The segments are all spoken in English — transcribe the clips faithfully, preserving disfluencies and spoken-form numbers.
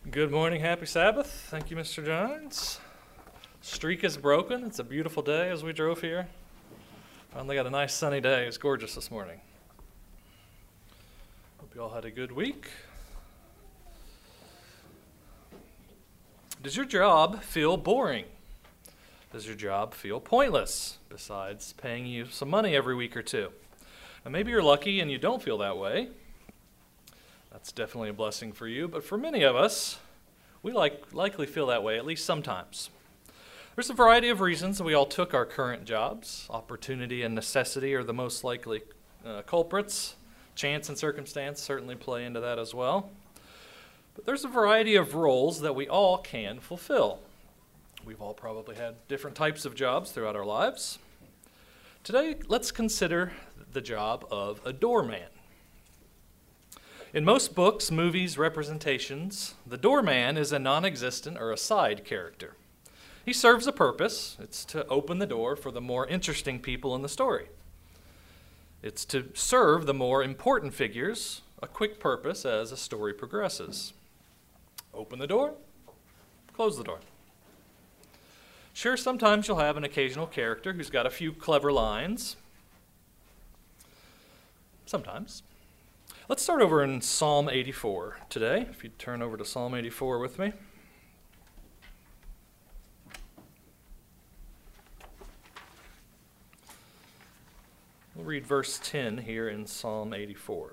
Good morning, happy Sabbath. Thank you, Mister Jones. Streak is broken. It's a beautiful day as we drove here. Finally got a nice sunny day. It's gorgeous this morning. Hope you all had a good week. Does your job feel boring? Does your job feel pointless, besides paying you some money every week or two? Now, maybe you're lucky and you don't feel that way. That's definitely a blessing for you, but for many of us, we like, likely feel that way, at least sometimes. There's a variety of reasons that we all took our current jobs. Opportunity and necessity are the most likely uh, culprits. Chance and circumstance certainly play into that as well. But there's a variety of roles that we all can fulfill. We've all probably had different types of jobs throughout our lives. Today, let's consider the job of a doorman. In most books, movies, representations, the doorman is a non-existent or a side character. He serves a purpose. It's to open the door for the more interesting people in the story. It's to serve the more important figures a quick purpose as a story progresses. Open the door, close the door. Sure, sometimes you'll have an occasional character who's got a few clever lines. Sometimes. Let's start over in Psalm eighty-four today. If you turn over to Psalm eighty-four with me. We'll read verse ten here in Psalm eighty-four.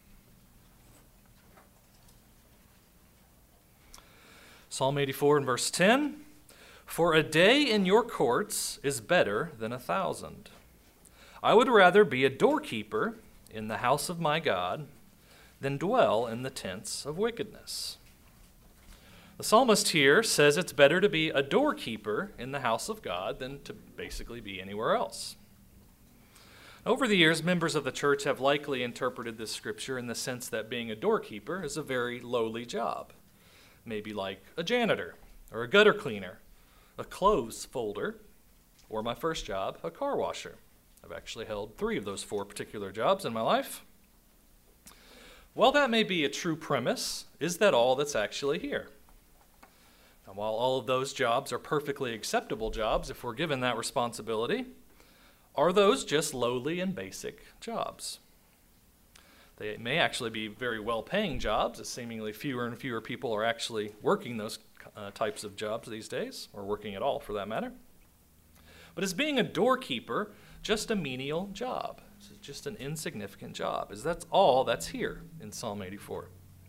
Psalm eighty-four and verse ten. For a day in your courts is better than a thousand. I would rather be a doorkeeper in the house of my God than dwell in the tents of wickedness. The psalmist here says it's better to be a doorkeeper in the house of God than to basically be anywhere else. Over the years, members of the church have likely interpreted this scripture in the sense that being a doorkeeper is a very lowly job, maybe like a janitor or a gutter cleaner, a clothes folder, or my first job, a car washer. I've actually held three of those four particular jobs in my life. While that may be a true premise, is that all that's actually here? And while all of those jobs are perfectly acceptable jobs, if we're given that responsibility, are those just lowly and basic jobs? They may actually be very well-paying jobs, as seemingly fewer and fewer people are actually working those uh, types of jobs these days, or working at all for that matter. But is being a doorkeeper just a menial job? Is it just an insignificant job? Is that's all that's here in Psalm eighty-four?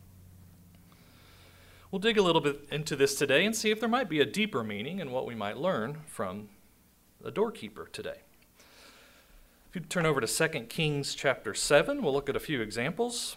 We'll dig a little bit into this today and see if there might be a deeper meaning in what we might learn from a doorkeeper today. If you turn over to Second Kings chapter seven, we'll look at a few examples.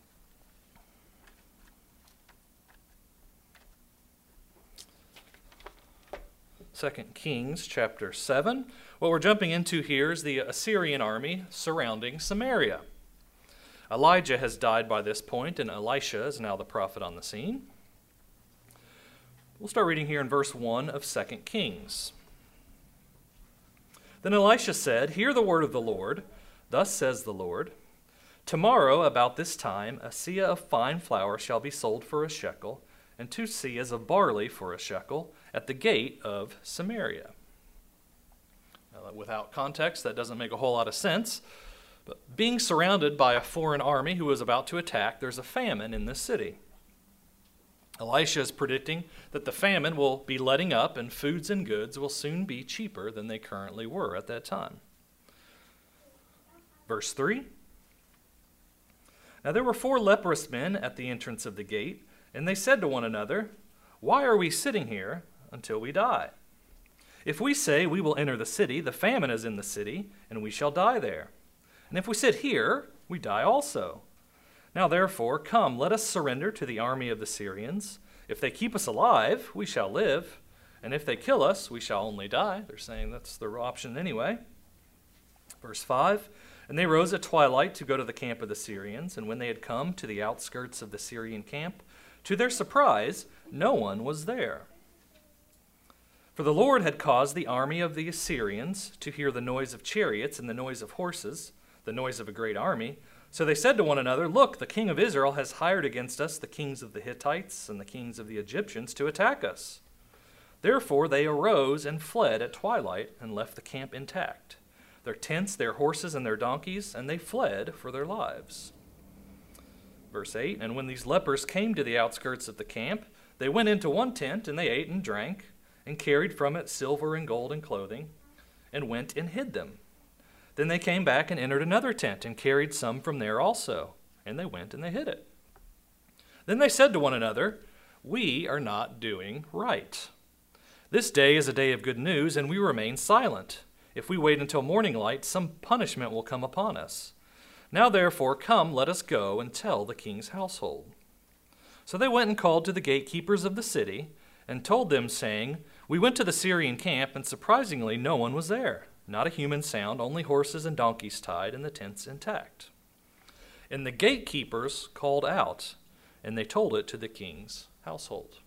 Second Kings chapter seven. What we're jumping into here is the Assyrian army surrounding Samaria. Elijah has died by this point, and Elisha is now the prophet on the scene. We'll start reading here in verse one of Second Kings. Then Elisha said, Hear the word of the Lord. Thus says the Lord, Tomorrow about this time a seah of fine flour shall be sold for a shekel, and two seahs of barley for a shekel, at the gate of Samaria. Now, without context, that doesn't make a whole lot of sense. But being surrounded by a foreign army who is about to attack, there's a famine in this city. Elisha is predicting that the famine will be letting up and foods and goods will soon be cheaper than they currently were at that time. Verse three. Now there were four leprous men at the entrance of the gate, and they said to one another, Why are we sitting here until we die? If we say we will enter the city, the famine is in the city, and we shall die there. And if we sit here, we die also. Now therefore, come, let us surrender to the army of the Syrians. If they keep us alive, we shall live, and if they kill us, we shall only die. They're saying that's their option anyway. Verse five, And they rose at twilight to go to the camp of the Syrians, and when they had come to the outskirts of the Syrian camp, to their surprise, no one was there. For the Lord had caused the army of the Assyrians to hear the noise of chariots and the noise of horses, the noise of a great army, So they said to one another, "Look, the king of Israel has hired against us the kings of the Hittites and the kings of the Egyptians to attack us." Therefore they arose and fled at twilight and left the camp intact, their tents, their horses, and their donkeys, and they fled for their lives. Verse eight, and when these lepers came to the outskirts of the camp, they went into one tent, and they ate and drank, and carried from it silver and gold and clothing, and went and hid them. Then they came back and entered another tent, and carried some from there also, and they went and they hid it. Then they said to one another, "We are not doing right. This day is a day of good news, and we remain silent. If we wait until morning light, some punishment will come upon us. Now therefore, come, let us go and tell the king's household." So they went and called to the gatekeepers of the city, and told them, saying, "We went to the Syrian camp, and surprisingly no one was there. Not a human sound, only horses and donkeys tied, and the tents intact." And the gatekeepers called out, and they told it to the king's household.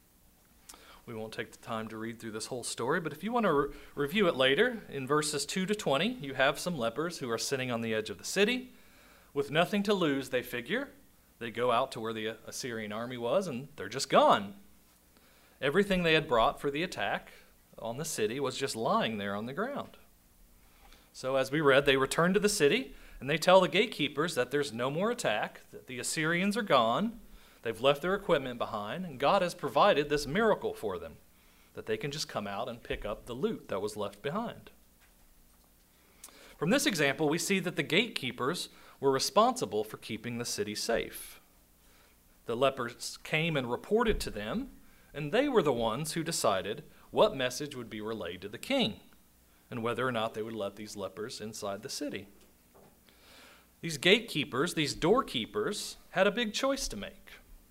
We won't take the time to read through this whole story, but if you want to re- review it later, in verses two to twenty, you have some lepers who are sitting on the edge of the city. With nothing to lose, they figure. They go out to where the Assyrian army was, and they're just gone. Everything they had brought for the attack on the city was just lying there on the ground. So as we read, they return to the city, and they tell the gatekeepers that there's no more attack, that the Assyrians are gone, they've left their equipment behind, and God has provided this miracle for them, that they can just come out and pick up the loot that was left behind. From this example, we see that the gatekeepers were responsible for keeping the city safe. The lepers came and reported to them, and they were the ones who decided what message would be relayed to the king, and whether or not they would let these lepers inside the city. These gatekeepers, these doorkeepers, had a big choice to make.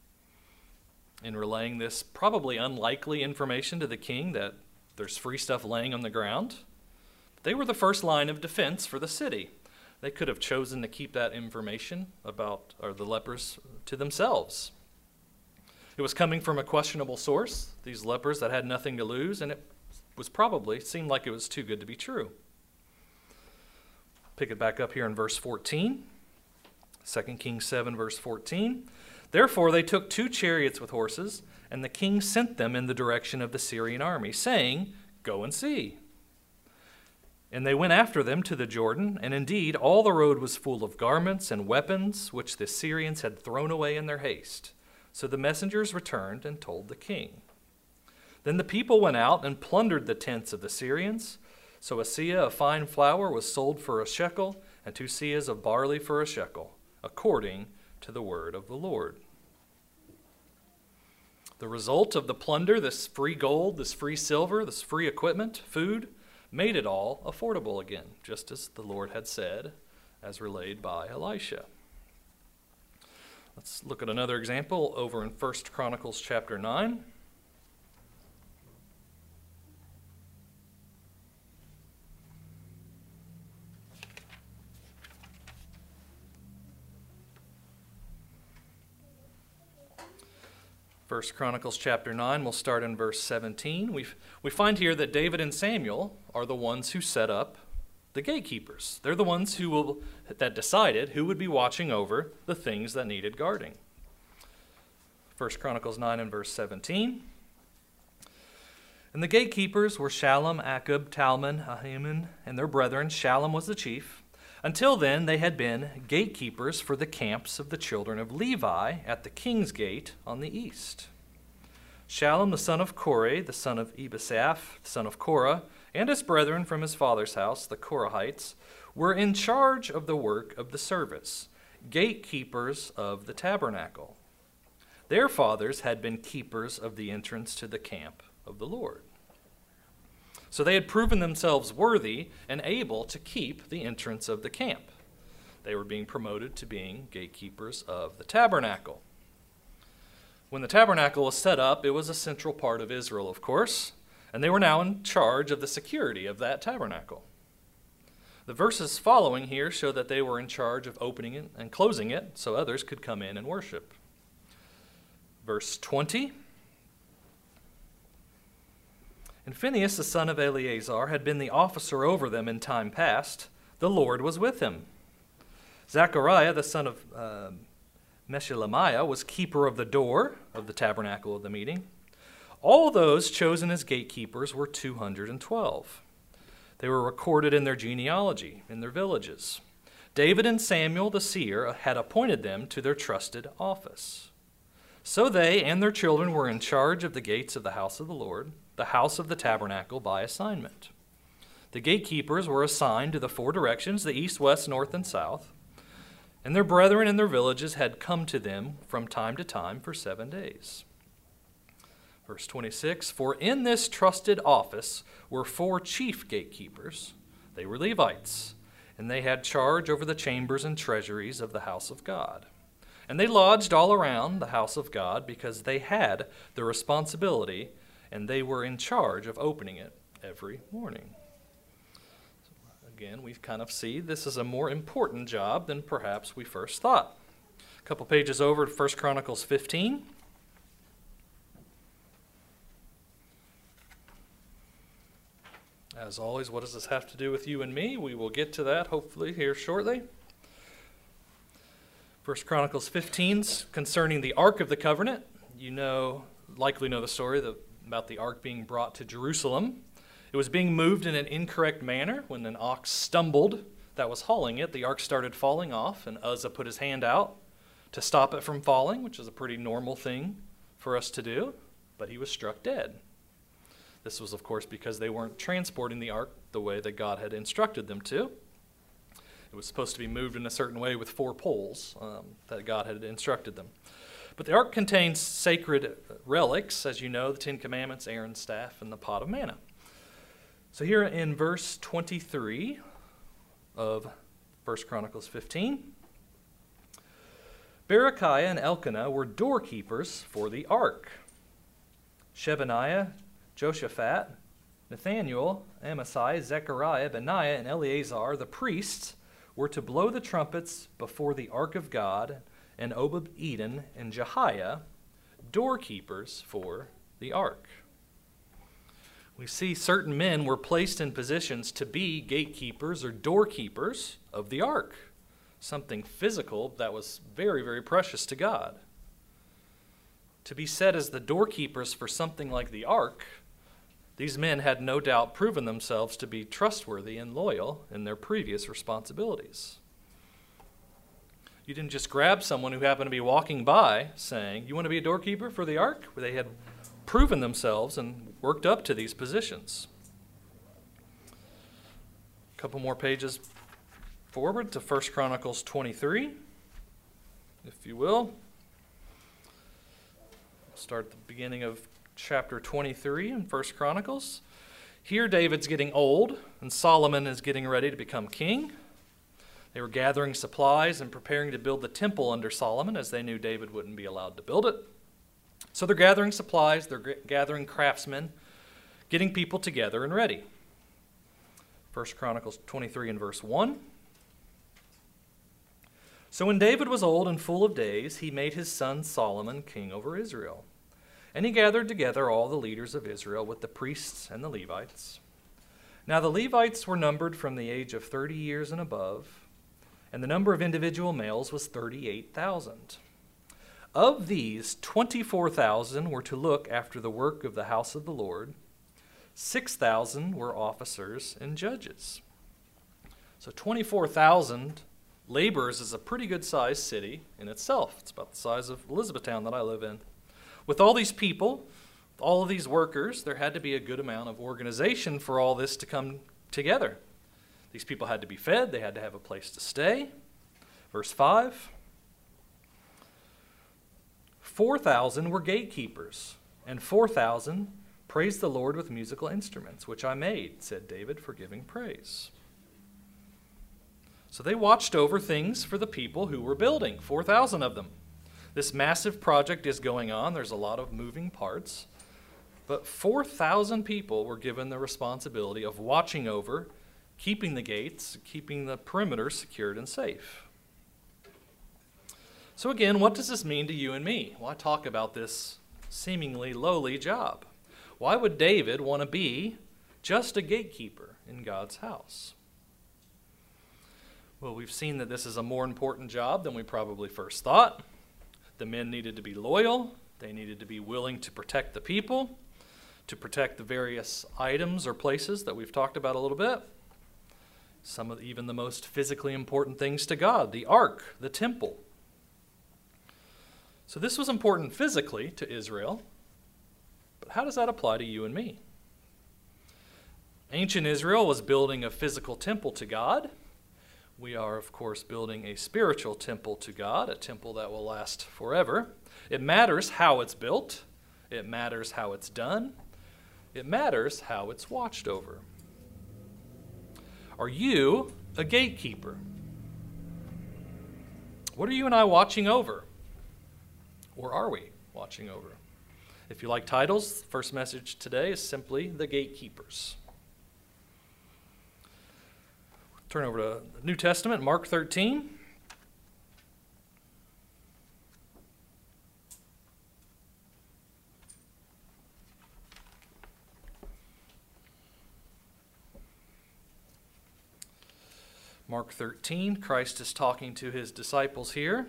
In relaying this probably unlikely information to the king that there's free stuff laying on the ground, they were the first line of defense for the city. They could have chosen to keep that information about or the lepers to themselves. It was coming from a questionable source, these lepers that had nothing to lose, and it was probably seemed like it was too good to be true. Pick it back up here in verse fourteen. Second Kings seven, verse fourteen. Therefore they took two chariots with horses, and the king sent them in the direction of the Syrian army, saying, "Go and see." And they went after them to the Jordan, and indeed all the road was full of garments and weapons, which the Syrians had thrown away in their haste. So the messengers returned and told the king. Then the people went out and plundered the tents of the Syrians. So a seah of fine flour was sold for a shekel, and two seahs of barley for a shekel, according to the word of the Lord. The result of the plunder, this free gold, this free silver, this free equipment, food, made it all affordable again, just as the Lord had said, as relayed by Elisha. Let's look at another example over in First Chronicles chapter nine. First Chronicles chapter nine, we'll start in verse seventeen. We we find here that David and Samuel are the ones who set up the gatekeepers. They're the ones who will that decided who would be watching over the things that needed guarding. First Chronicles nine and verse seventeen. And the gatekeepers were Shallum, Akub, Talmon, Ahiman, and their brethren. Shallum was the chief. Until then, they had been gatekeepers for the camps of the children of Levi at the king's gate on the east. Shallum, the son of Kore, the son of Ebasaph, the son of Korah, and his brethren from his father's house, the Korahites, were in charge of the work of the service, gatekeepers of the tabernacle. Their fathers had been keepers of the entrance to the camp of the Lord. So they had proven themselves worthy and able to keep the entrance of the camp. They were being promoted to being gatekeepers of the tabernacle. When the tabernacle was set up, it was a central part of Israel, of course, and they were now in charge of the security of that tabernacle. The verses following here show that they were in charge of opening it and closing it so others could come in and worship. Verse twenty. And Phinehas, the son of Eleazar, had been the officer over them in time past. The Lord was with him. Zechariah, the son of uh, Meshelemiah, was keeper of the door of the tabernacle of the meeting. All those chosen as gatekeepers were two hundred twelve. They were recorded in their genealogy, in their villages. David and Samuel the seer had appointed them to their trusted office. So they and their children were in charge of the gates of the house of the Lord, the house of the tabernacle by assignment. The gatekeepers were assigned to the four directions, the east, west, north, and south, and their brethren in their villages had come to them from time to time for seven days. Verse twenty-six, for in this trusted office were four chief gatekeepers. They were Levites, and they had charge over the chambers and treasuries of the house of God. And they lodged all around the house of God because they had the responsibility, and they were in charge of opening it every morning. So again, we kind of see this is a more important job than perhaps we first thought. A couple pages over to First Chronicles fifteen. As always, what does this have to do with you and me? We will get to that hopefully here shortly. First Chronicles fifteen, concerning the Ark of the Covenant. You know, likely know the story the, about the Ark being brought to Jerusalem. It was being moved in an incorrect manner. When an ox stumbled that was hauling it, the Ark started falling off, and Uzzah put his hand out to stop it from falling, which is a pretty normal thing for us to do, but he was struck dead. This was, of course, because they weren't transporting the ark the way that God had instructed them to. It was supposed to be moved in a certain way with four poles um, that God had instructed them. But the ark contains sacred relics, as you know, the Ten Commandments, Aaron's staff, and the pot of manna. So here in verse twenty-three of First Chronicles fifteen, Berechiah and Elkanah were doorkeepers for the ark. Shebaniah, Joshaphat, Nathaniel, Amasai, Zechariah, Benaiah, and Eleazar, the priests, were to blow the trumpets before the ark of God, and Obed-Edom and Jehiah, doorkeepers for the ark. We see certain men were placed in positions to be gatekeepers or doorkeepers of the ark, something physical that was very, very precious to God. To be set as the doorkeepers for something like the ark, these men had no doubt proven themselves to be trustworthy and loyal in their previous responsibilities. You didn't just grab someone who happened to be walking by saying, you want to be a doorkeeper for the ark? Where they had proven themselves and worked up to these positions. A couple more pages forward to First Chronicles twenty-three, if you will. Start at the beginning of chapter twenty-three in First Chronicles. Here David's getting old, and Solomon is getting ready to become king. They were gathering supplies and preparing to build the temple under Solomon, as they knew David wouldn't be allowed to build it. So they're gathering supplies, they're g- gathering craftsmen, getting people together and ready. First Chronicles twenty-three and verse one. So when David was old and full of days, he made his son Solomon king over Israel. And he gathered together all the leaders of Israel with the priests and the Levites. Now the Levites were numbered from the age of thirty years and above, and the number of individual males was thirty-eight thousand. Of these, twenty-four thousand were to look after the work of the house of the Lord. six thousand were officers and judges. So twenty-four thousand laborers is a pretty good-sized city in itself. It's about the size of Elizabethtown that I live in. With all these people, all of these workers, there had to be a good amount of organization for all this to come together. These people had to be fed. They had to have a place to stay. Verse five. four thousand were gatekeepers, and four thousand praised the Lord with musical instruments, which I made, said David, for giving praise. So they watched over things for the people who were building, four thousand of them. This massive project is going on. There's a lot of moving parts. But four thousand people were given the responsibility of watching over, keeping the gates, keeping the perimeter secured and safe. So again, what does this mean to you and me? Why talk about this seemingly lowly job? Why would David want to be just a gatekeeper in God's house? Well, we've seen that this is a more important job than we probably first thought. The men needed to be loyal. They needed to be willing to protect the people, to protect the various items or places that we've talked about a little bit. Some of the, even the most physically important things to God, the ark, the temple. So this was important physically to Israel, but how does that apply to you and me? Ancient Israel was building a physical temple to God. We are, of course, building a spiritual temple to God, a temple that will last forever. It matters how it's built. It matters how it's done. It matters how it's watched over. Are you a gatekeeper? What are you and I watching over? Or are we watching over? If you like titles, the first message today is simply The Gatekeepers. Turn over to the New Testament, Mark thirteen. Mark thirteen, Christ is talking to his disciples here.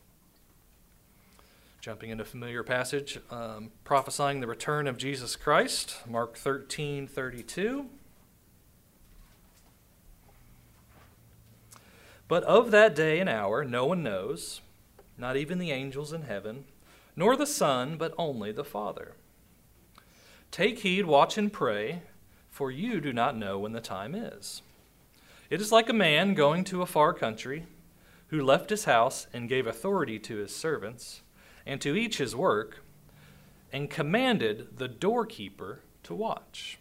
Jumping into a familiar passage, um, prophesying the return of Jesus Christ. Mark thirteen thirty-two. But of that day and hour no one knows, not even the angels in heaven, nor the Son, but only the Father. Take heed, watch and pray, for you do not know when the time is. It is like a man going to a far country, who left his house and gave authority to his servants, and to each his work, and commanded the doorkeeper to watch.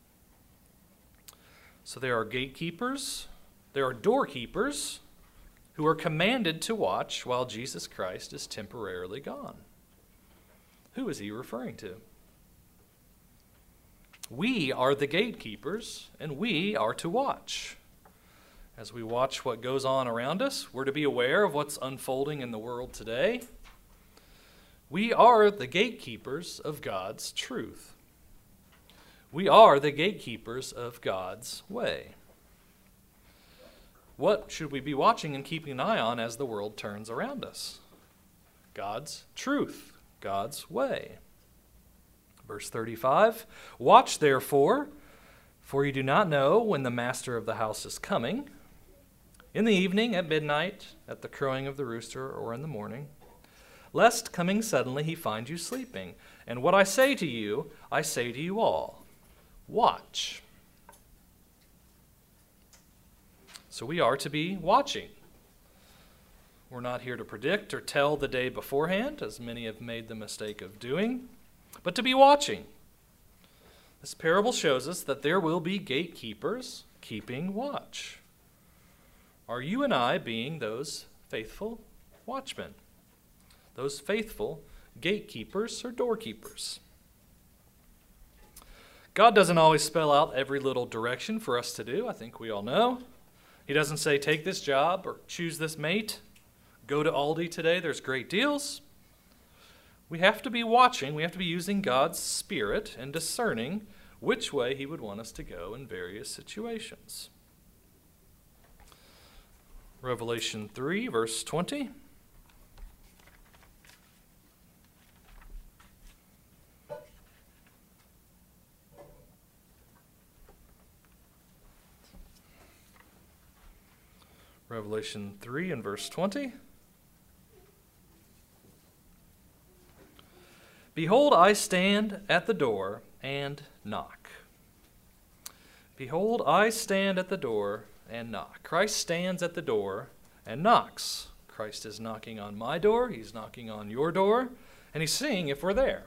So there are gatekeepers, there are doorkeepers who are commanded to watch while Jesus Christ is temporarily gone. Who is he referring to? We are the gatekeepers, and we are to watch. As we watch what goes on around us, we're to be aware of what's unfolding in the world today. We are the gatekeepers of God's truth. We are the gatekeepers of God's way. What should we be watching and keeping an eye on as the world turns around us? God's truth, God's way. Verse thirty-five, watch therefore, for you do not know when the master of the house is coming, in the evening, at midnight, at the crowing of the rooster, or in the morning, lest coming suddenly he find you sleeping. And what I say to you, I say to you all, watch. So we are to be watching. We're not here to predict or tell the day beforehand, as many have made the mistake of doing, but to be watching. This parable shows us that there will be gatekeepers keeping watch. Are you and I being those faithful watchmen? Those faithful gatekeepers or doorkeepers? God doesn't always spell out every little direction for us to do. I think we all know. He doesn't say, take this job or choose this mate. Go to Aldi today, there's great deals. We have to be watching. We have to be using God's Spirit and discerning which way he would want us to go in various situations. Revelation three, verse twenty. Revelation three and verse twenty. Behold, I stand at the door and knock. Behold, I stand at the door and knock. Christ stands at the door and knocks. Christ is knocking on my door, he's knocking on your door, and he's seeing if we're there.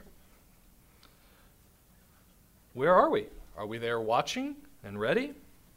Where are we? Are we there watching and ready?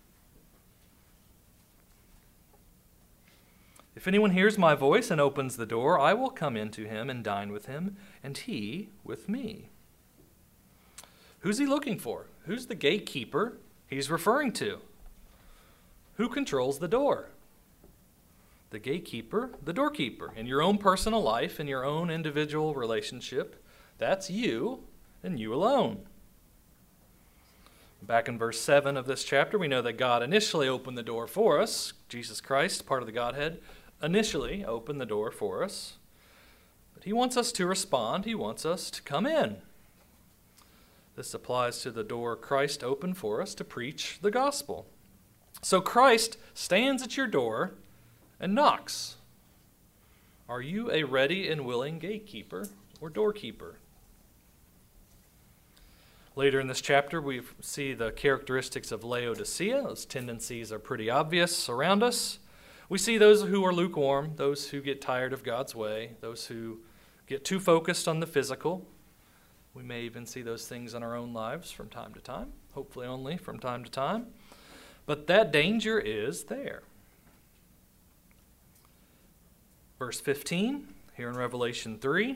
If anyone hears my voice and opens the door, I will come into him and dine with him, and he with me. Who's he looking for? Who's the gatekeeper he's referring to? Who controls the door? The gatekeeper, the doorkeeper. In your own personal life, in your own individual relationship, that's you and you alone. Back in verse seven of this chapter, we know that God initially opened the door for us. Jesus Christ, part of the Godhead, initially opened the door for us. But he wants us to respond. He wants us to come in. This applies to the door Christ opened for us to preach the gospel. So Christ stands at your door and knocks. Are you a ready and willing gatekeeper or doorkeeper? Later in this chapter, we see the characteristics of Laodicea. Those tendencies are pretty obvious around us. We see those who are lukewarm, those who get tired of God's way, those who get too focused on the physical. We may even see those things in our own lives from time to time, hopefully only from time to time. But that danger is there. Verse fifteen, here in Revelation three.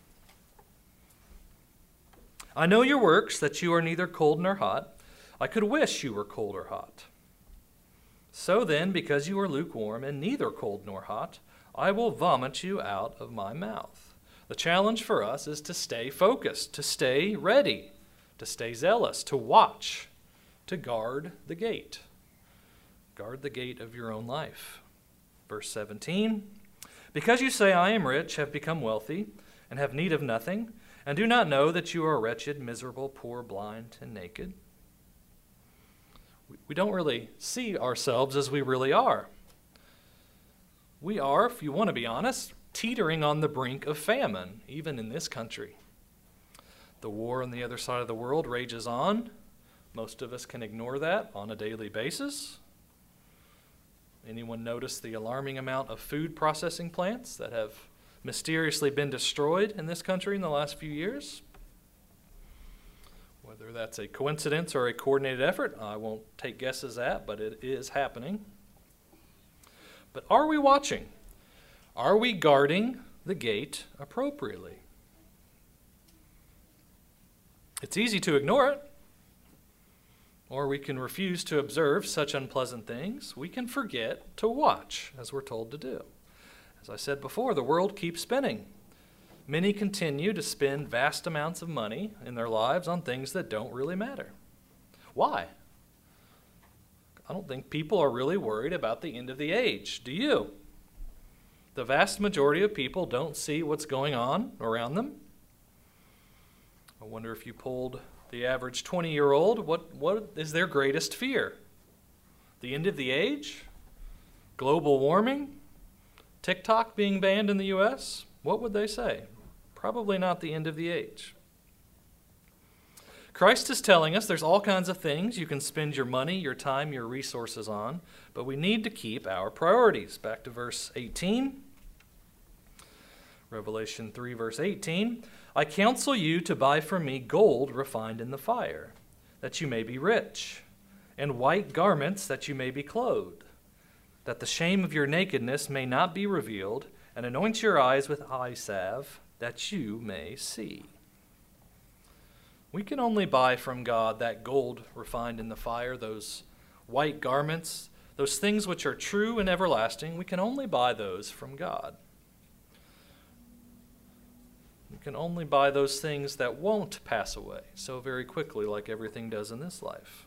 I know your works, that you are neither cold nor hot. I could wish you were cold or hot. So then, because you are lukewarm and neither cold nor hot, I will vomit you out of my mouth. The challenge for us is to stay focused, to stay ready, to stay zealous, to watch, to guard the gate. Guard the gate of your own life. Verse seventeen, because you say, I am rich, have become wealthy, and have need of nothing, and do not know that you are wretched, miserable, poor, blind, and naked. We don't really see ourselves as we really are. We are, if you want to be honest, teetering on the brink of famine, even in this country. The war on the other side of the world rages on. Most of us can ignore that on a daily basis. Anyone notice the alarming amount of food processing plants that have mysteriously been destroyed in this country in the last few years? Whether that's a coincidence or a coordinated effort, I won't take guesses at, but it is happening. But are we watching? Are we guarding the gate appropriately? It's easy to ignore it, or we can refuse to observe such unpleasant things. We can forget to watch, as we're told to do. As I said before, the world keeps spinning. Many continue to spend vast amounts of money in their lives on things that don't really matter. Why? I don't think people are really worried about the end of the age. Do you? The vast majority of people don't see what's going on around them. I wonder if you polled the average twenty-year-old, what, what is their greatest fear? The end of the age? Global warming? TikTok being banned in the U S? What would they say? Probably not the end of the age. Christ is telling us there's all kinds of things you can spend your money, your time, your resources on, but we need to keep our priorities. Back to verse eighteen. Revelation three, verse eighteen. I counsel you to buy from me gold refined in the fire, that you may be rich, and white garments that you may be clothed, that the shame of your nakedness may not be revealed, and anoint your eyes with eye salve, that you may see. We can only buy from God that gold refined in the fire, those white garments, those things which are true and everlasting. We can only buy those from God. We can only buy those things that won't pass away so very quickly, like everything does in this life.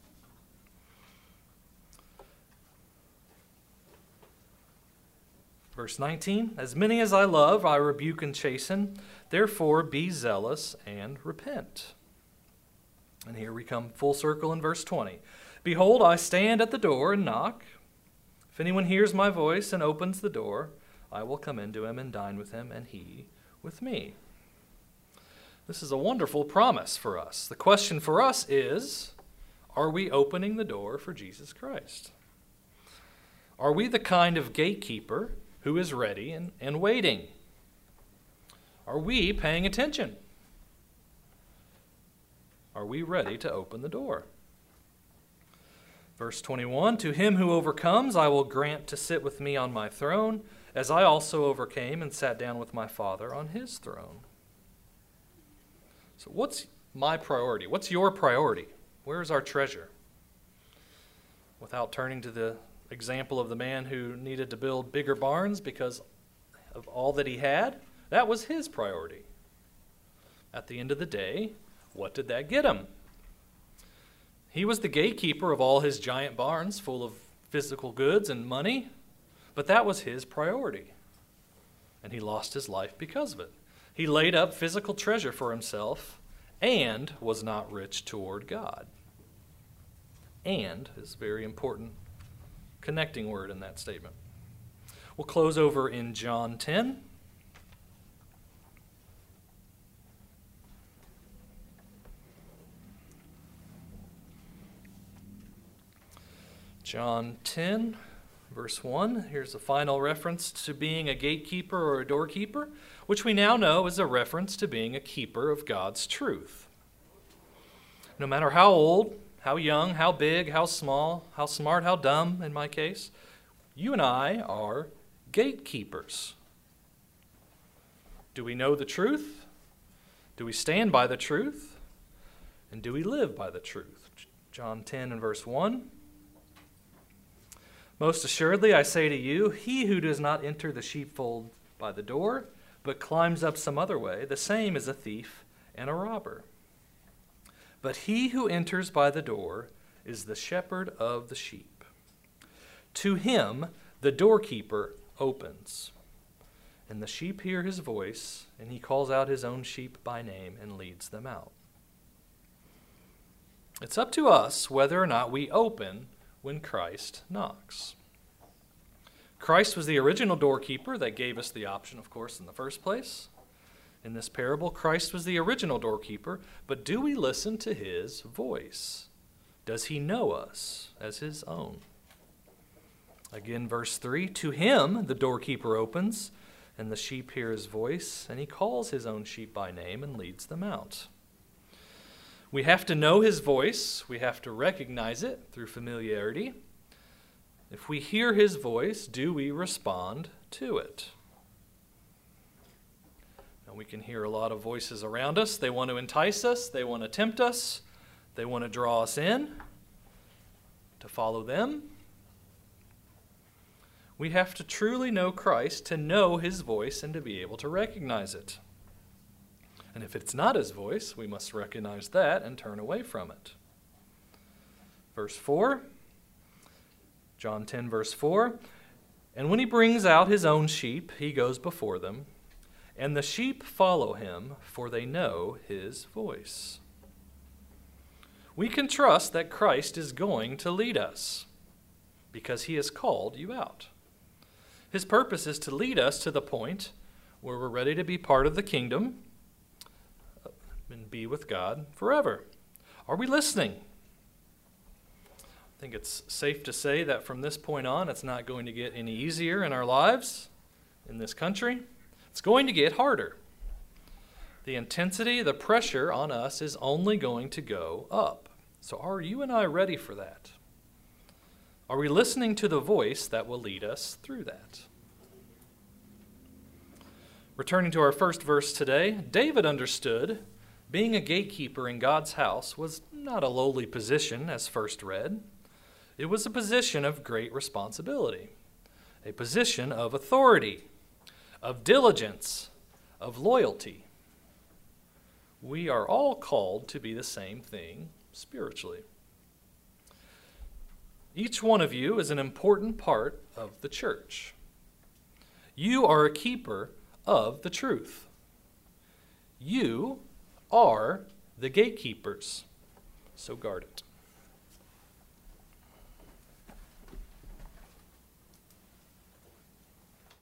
Verse nineteen, as many as I love, I rebuke and chasten. Therefore, be zealous and repent. And here we come full circle in verse twenty. Behold, I stand at the door and knock. If anyone hears my voice and opens the door, I will come into him and dine with him, and he with me. This is a wonderful promise for us. The question for us is, are we opening the door for Jesus Christ? Are we the kind of gatekeeper who is ready and, and waiting? Are we paying attention? Are we ready to open the door? Verse twenty-one, to him who overcomes, I will grant to sit with me on my throne, as I also overcame and sat down with my Father on his throne. So what's my priority? What's your priority? Where is our treasure? Without turning to the example of the man who needed to build bigger barns because of all that he had, that was his priority. At the end of the day, what did that get him? He was the gatekeeper of all his giant barns full of physical goods and money, but that was his priority. And he lost his life because of it. He laid up physical treasure for himself and was not rich toward God. And is a very important connecting word in that statement. We'll close over in John ten. John ten, verse one. Here's a final reference to being a gatekeeper or a doorkeeper, which we now know is a reference to being a keeper of God's truth. No matter how old, how young, how big, how small, how smart, how dumb, in my case, you and I are gatekeepers. Do we know the truth? Do we stand by the truth? And do we live by the truth? John ten and verse one. Most assuredly, I say to you, he who does not enter the sheepfold by the door, but climbs up some other way, the same is a thief and a robber. But he who enters by the door is the shepherd of the sheep. To him the doorkeeper opens, and the sheep hear his voice, and he calls out his own sheep by name and leads them out. It's up to us whether or not we open when Christ knocks. Christ was the original doorkeeper that gave us the option, of course, in the first place. In this parable, Christ was the original doorkeeper, but do we listen to his voice? Does he know us as his own? Again, verse three, to him the doorkeeper opens, and the sheep hear his voice, and he calls his own sheep by name and leads them out. We have to know his voice. We have to recognize it through familiarity. If we hear his voice, do we respond to it? Now, we can hear a lot of voices around us. They want to entice us. They want to tempt us. They want to draw us in to follow them. We have to truly know Christ to know his voice and to be able to recognize it. And if it's not his voice, we must recognize that and turn away from it. Verse four, John ten, verse four, and when he brings out his own sheep, he goes before them, and the sheep follow him, for they know his voice. We can trust that Christ is going to lead us because he has called you out. His purpose is to lead us to the point where we're ready to be part of the kingdom and be with God forever. Are we listening? I think it's safe to say that from this point on, it's not going to get any easier in our lives in this country. It's going to get harder. The intensity, the pressure on us is only going to go up. So are you and I ready for that? Are we listening to the voice that will lead us through that? Returning to our first verse today, David understood being a gatekeeper in God's house was not a lowly position as first read. It was a position of great responsibility, a position of authority, of diligence, of loyalty. We are all called to be the same thing spiritually. Each one of you is an important part of the church. You are a keeper of the truth. You are the gatekeepers, so guard it.